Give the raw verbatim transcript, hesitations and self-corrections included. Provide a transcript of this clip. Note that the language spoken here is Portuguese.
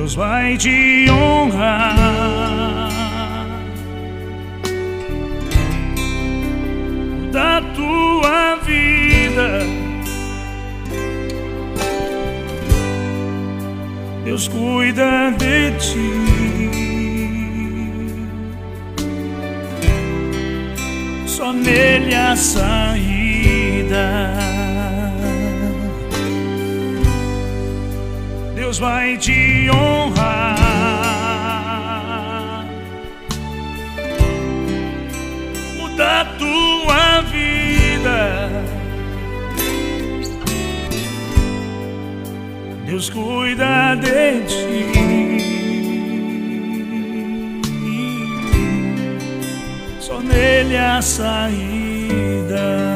Deus vai te honrar. Da tua vida Deus cuida de ti. Só nele a saída. Deus vai te honrar. Muda a tua vida. Deus cuida de ti. Só nele a saída.